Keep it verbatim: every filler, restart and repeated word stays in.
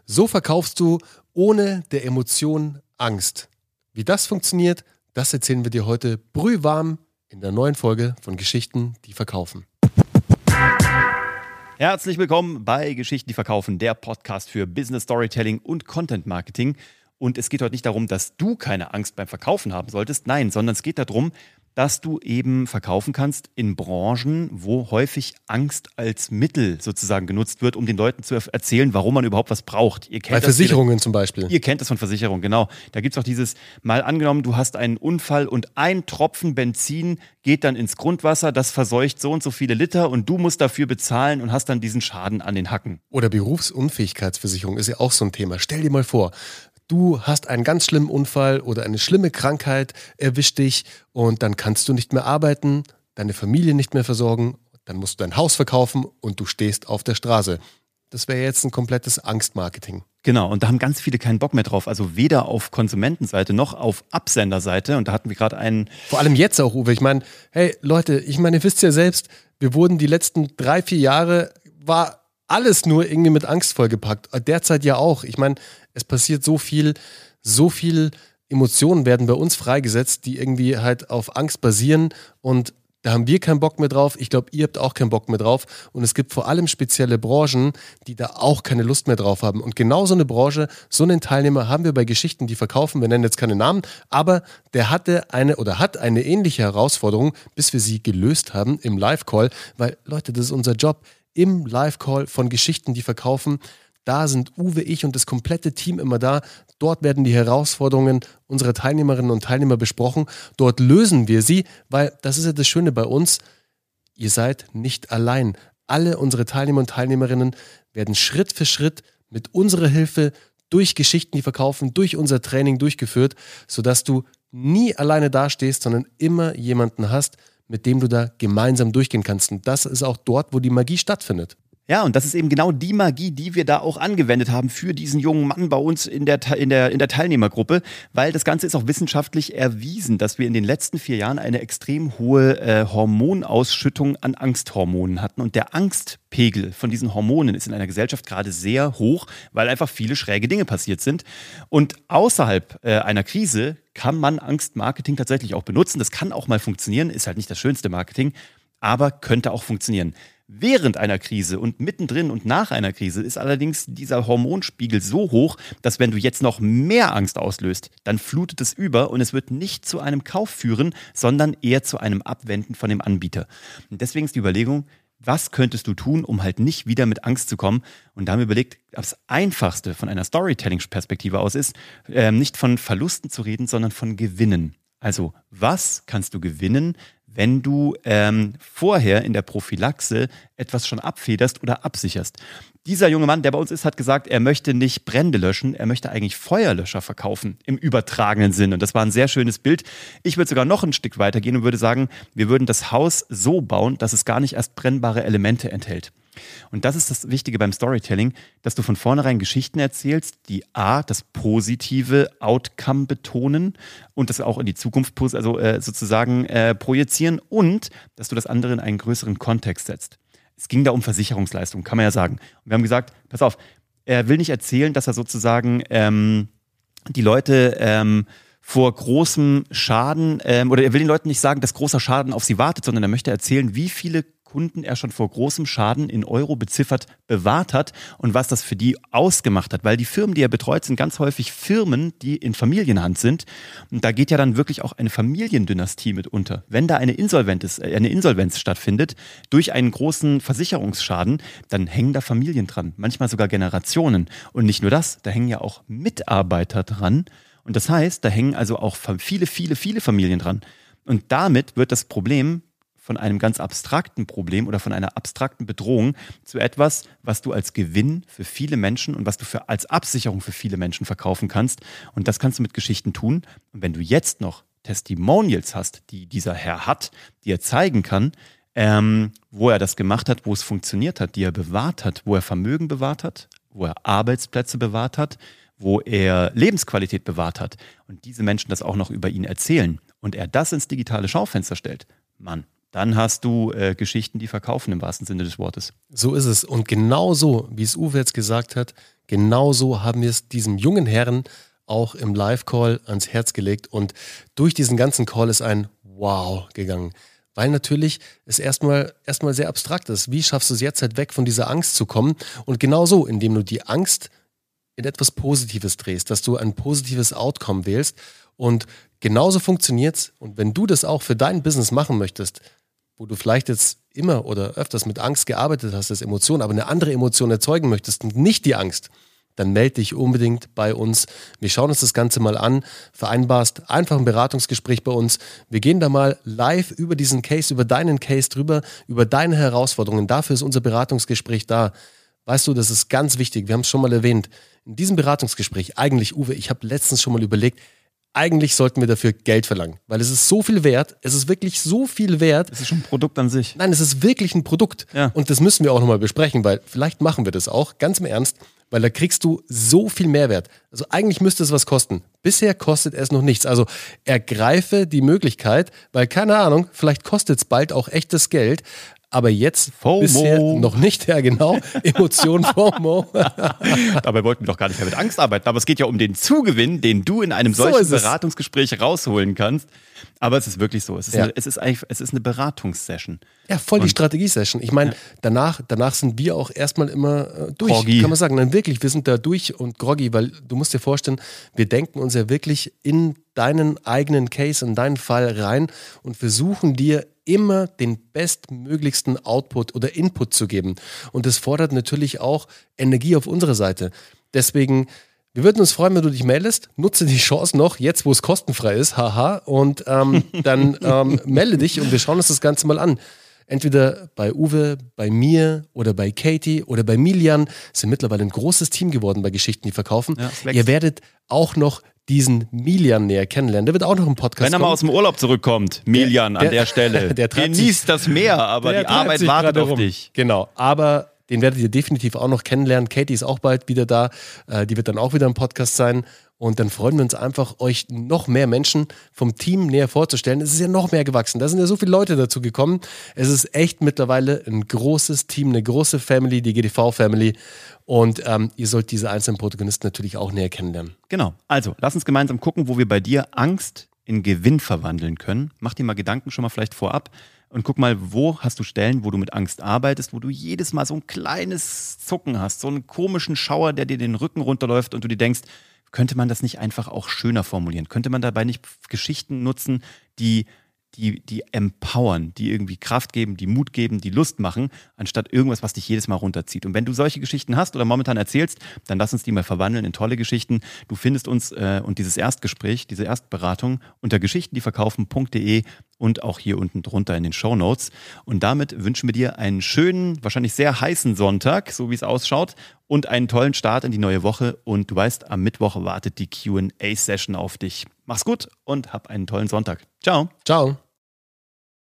So verkaufst du ohne der Emotion Angst. Wie das funktioniert, das erzählen wir dir heute brühwarm in der neuen Folge von Geschichten, die verkaufen. Herzlich willkommen bei Geschichten, die verkaufen, der Podcast für Business Storytelling und Content Marketing. Und es geht heute nicht darum, dass du keine Angst beim Verkaufen haben solltest, nein, sondern es geht darum, dass du eben verkaufen kannst in Branchen, wo häufig Angst als Mittel sozusagen genutzt wird, um den Leuten zu erzählen, warum man überhaupt was braucht. Ihr kennt Bei das Versicherungen vielleicht, zum Beispiel. Ihr kennt das von Versicherungen, genau. Da gibt es auch dieses, mal angenommen, du hast einen Unfall und ein Tropfen Benzin geht dann ins Grundwasser, das verseucht so und so viele Liter und du musst dafür bezahlen und hast dann diesen Schaden an den Hacken. Oder Berufsunfähigkeitsversicherung ist ja auch so ein Thema. Stell dir mal vor, du hast einen ganz schlimmen Unfall oder eine schlimme Krankheit erwischt dich und dann kannst du nicht mehr arbeiten, deine Familie nicht mehr versorgen, dann musst du dein Haus verkaufen und du stehst auf der Straße. Das wäre jetzt ein komplettes Angstmarketing. Genau, und da haben ganz viele keinen Bock mehr drauf. Also weder auf Konsumentenseite noch auf Absenderseite. Und da hatten wir gerade einen... Vor allem jetzt auch, Uwe. Ich meine, hey Leute, ich meine, ihr wisst ja selbst, wir wurden die letzten drei, vier Jahre, war alles nur irgendwie mit Angst vollgepackt. Derzeit ja auch. Ich meine, es passiert so viel, so viel Emotionen werden bei uns freigesetzt, die irgendwie halt auf Angst basieren und da haben wir keinen Bock mehr drauf. Ich glaube, ihr habt auch keinen Bock mehr drauf. Und es gibt vor allem spezielle Branchen, die da auch keine Lust mehr drauf haben. Und genau so eine Branche, so einen Teilnehmer haben wir bei Geschichten, die verkaufen. Wir nennen jetzt keine Namen, aber der hatte eine oder hat eine ähnliche Herausforderung, bis wir sie gelöst haben im Live-Call. Weil, Leute, das ist unser Job. Im Live-Call von Geschichten, die verkaufen, da sind Uwe, ich und das komplette Team immer da. Dort werden die Herausforderungen unserer Teilnehmerinnen und Teilnehmer besprochen. Dort lösen wir sie, weil das ist ja das Schöne bei uns. Ihr seid nicht allein. Alle unsere Teilnehmer und Teilnehmerinnen werden Schritt für Schritt mit unserer Hilfe durch Geschichten, die verkaufen, durch unser Training durchgeführt, sodass du nie alleine dastehst, sondern immer jemanden hast, mit dem du da gemeinsam durchgehen kannst. Und das ist auch dort, wo die Magie stattfindet. Ja, und das ist eben genau die Magie, die wir da auch angewendet haben für diesen jungen Mann bei uns in der, in der, in der Teilnehmergruppe, weil das Ganze ist auch wissenschaftlich erwiesen, dass wir in den letzten vier Jahren eine extrem hohe äh, Hormonausschüttung an Angsthormonen hatten. Und der Angstpegel von diesen Hormonen ist in einer Gesellschaft gerade sehr hoch, weil einfach viele schräge Dinge passiert sind. Und außerhalb äh, einer Krise kann man Angstmarketing tatsächlich auch benutzen. Das kann auch mal funktionieren, ist halt nicht das schönste Marketing, aber könnte auch funktionieren. Während einer Krise und mittendrin und nach einer Krise ist allerdings dieser Hormonspiegel so hoch, dass wenn du jetzt noch mehr Angst auslöst, dann flutet es über und es wird nicht zu einem Kauf führen, sondern eher zu einem Abwenden von dem Anbieter. Und deswegen ist die Überlegung, was könntest du tun, um halt nicht wieder mit Angst zu kommen? Und da haben wir überlegt, das Einfachste von einer Storytelling-Perspektive aus ist, äh, nicht von Verlusten zu reden, sondern von Gewinnen. Also, was kannst du gewinnen, wenn du ähm, vorher in der Prophylaxe etwas schon abfederst oder absicherst? Dieser junge Mann, der bei uns ist, hat gesagt, er möchte nicht Brände löschen, er möchte eigentlich Feuerlöscher verkaufen, im übertragenen Sinn. Und das war ein sehr schönes Bild. Ich würde sogar noch ein Stück weitergehen und würde sagen, wir würden das Haus so bauen, dass es gar nicht erst brennbare Elemente enthält. Und das ist das Wichtige beim Storytelling, dass du von vornherein Geschichten erzählst, die A, das positive Outcome betonen und das auch in die Zukunft also äh, sozusagen äh, projizieren und dass du das andere in einen größeren Kontext setzt. Es ging da um Versicherungsleistungen, kann man ja sagen. Und wir haben gesagt, pass auf, er will nicht erzählen, dass er sozusagen ähm, die Leute ähm, vor großem Schaden, ähm, oder er will den Leuten nicht sagen, dass großer Schaden auf sie wartet, sondern er möchte erzählen, wie viele Kunden er schon vor großem Schaden in Euro beziffert bewahrt hat und was das für die ausgemacht hat. Weil die Firmen, die er betreut, sind ganz häufig Firmen, die in Familienhand sind. Und da geht ja dann wirklich auch eine Familiendynastie mit unter. Wenn da eine Insolvenz, eine Insolvenz stattfindet durch einen großen Versicherungsschaden, dann hängen da Familien dran, manchmal sogar Generationen. Und nicht nur das, da hängen ja auch Mitarbeiter dran. Und das heißt, da hängen also auch viele, viele, viele Familien dran. Und damit wird das Problem von einem ganz abstrakten Problem oder von einer abstrakten Bedrohung zu etwas, was du als Gewinn für viele Menschen und was du für, als Absicherung für viele Menschen verkaufen kannst. Und das kannst du mit Geschichten tun. Und wenn du jetzt noch Testimonials hast, die dieser Herr hat, die er zeigen kann, ähm, wo er das gemacht hat, wo es funktioniert hat, die er bewahrt hat, wo er Vermögen bewahrt hat, wo er Arbeitsplätze bewahrt hat, wo er Lebensqualität bewahrt hat und diese Menschen das auch noch über ihn erzählen und er das ins digitale Schaufenster stellt, Mann, dann hast du äh, Geschichten, die verkaufen im wahrsten Sinne des Wortes. So ist es. Und genau so, wie es Uwe jetzt gesagt hat, genauso haben wir es diesem jungen Herrn auch im Live-Call ans Herz gelegt und durch diesen ganzen Call ist ein Wow gegangen. Weil natürlich es erstmal erstmal sehr abstrakt ist. Wie schaffst du es jetzt halt weg von dieser Angst zu kommen? Und genauso, indem du die Angst in etwas Positives drehst, dass du ein positives Outcome wählst. Und genauso funktioniert's. Und wenn du das auch für dein Business machen möchtest, wo du vielleicht jetzt immer oder öfters mit Angst gearbeitet hast, als Emotion, aber eine andere Emotion erzeugen möchtest und nicht die Angst, dann melde dich unbedingt bei uns. Wir schauen uns das Ganze mal an, vereinbarst einfach ein Beratungsgespräch bei uns. Wir gehen da mal live über diesen Case, über deinen Case drüber, über deine Herausforderungen. Dafür ist unser Beratungsgespräch da. Weißt du, das ist ganz wichtig. Wir haben es schon mal erwähnt. In diesem Beratungsgespräch, eigentlich, Uwe, ich habe letztens schon mal überlegt, eigentlich sollten wir dafür Geld verlangen, weil es ist so viel wert, es ist wirklich so viel wert. Es ist schon ein Produkt an sich. Nein, es ist wirklich ein Produkt. Ja. Und das müssen wir auch nochmal besprechen, weil vielleicht machen wir das auch, ganz im Ernst, weil da kriegst du so viel Mehrwert. Also eigentlich müsste es was kosten. Bisher kostet es noch nichts. Also ergreife die Möglichkeit, weil keine Ahnung, vielleicht kostet es bald auch echtes Geld. Aber jetzt FOMO. Bisher noch nicht, ja genau, Emotion FOMO. Dabei wollten wir doch gar nicht mehr mit Angst arbeiten, aber es geht ja um den Zugewinn, den du in einem solchen so Beratungsgespräch rausholen kannst. Aber es ist wirklich so, es ist, ja. eine, es ist, eigentlich, es ist eine Beratungssession. Ja, voll die Und- Strategie-Session. Ich meine, Ja. danach, danach sind wir auch erstmal immer äh, durch, Groggy. kann man sagen. Dann wirklich, wir sind da durch und groggy, weil du musst dir vorstellen, wir denken uns ja wirklich in deinen eigenen Case, in deinen Fall rein und versuchen dir immer den bestmöglichsten Output oder Input zu geben. Und das fordert natürlich auch Energie auf unserer Seite. Deswegen, wir würden uns freuen, wenn du dich meldest. Nutze die Chance noch, jetzt wo es kostenfrei ist, haha, und ähm, dann ähm, melde dich und wir schauen uns das Ganze mal an. Entweder bei Uwe, bei mir oder bei Katie oder bei Milian sind mittlerweile ein großes Team geworden bei Geschichten, die verkaufen. Ja, es wächst. Ihr werdet auch noch diesen Milian näher kennenlernen. Der wird auch noch im Podcast Wenn er mal kommen. aus dem Urlaub zurückkommt, Milian der- an der Stelle, der treibt genießt das Meer, aber Der die treibt Arbeit sich wartet gerade auf rum. dich. Genau, aber den werdet ihr definitiv auch noch kennenlernen. Katie ist auch bald wieder da. Äh, die wird dann auch wieder im Podcast sein. Und dann freuen wir uns einfach, euch noch mehr Menschen vom Team näher vorzustellen. Es ist ja noch mehr gewachsen. Da sind ja so viele Leute dazu gekommen. Es ist echt mittlerweile ein großes Team, eine große Family, die G D V-Family. Und ähm, ihr sollt diese einzelnen Protagonisten natürlich auch näher kennenlernen. Genau, also lass uns gemeinsam gucken, wo wir bei dir Angst in Gewinn verwandeln können. Mach dir mal Gedanken schon mal vielleicht vorab und guck mal, wo hast du Stellen, wo du mit Angst arbeitest, wo du jedes Mal so ein kleines Zucken hast, so einen komischen Schauer, der dir den Rücken runterläuft und du dir denkst, könnte man das nicht einfach auch schöner formulieren? Könnte man dabei nicht Geschichten nutzen, die, die, die empowern, die irgendwie Kraft geben, die Mut geben, die Lust machen, anstatt irgendwas, was dich jedes Mal runterzieht? Und wenn du solche Geschichten hast oder momentan erzählst, dann lass uns die mal verwandeln in tolle Geschichten. Du findest uns äh, und dieses Erstgespräch, diese Erstberatung unter geschichten die verkaufen punkt de und auch hier unten drunter in den Shownotes. Und damit wünschen wir dir einen schönen, wahrscheinlich sehr heißen Sonntag, so wie es ausschaut, und einen tollen Start in die neue Woche. Und du weißt, am Mittwoch wartet die Q and A-Session auf dich. Mach's gut und hab einen tollen Sonntag. Ciao. Ciao.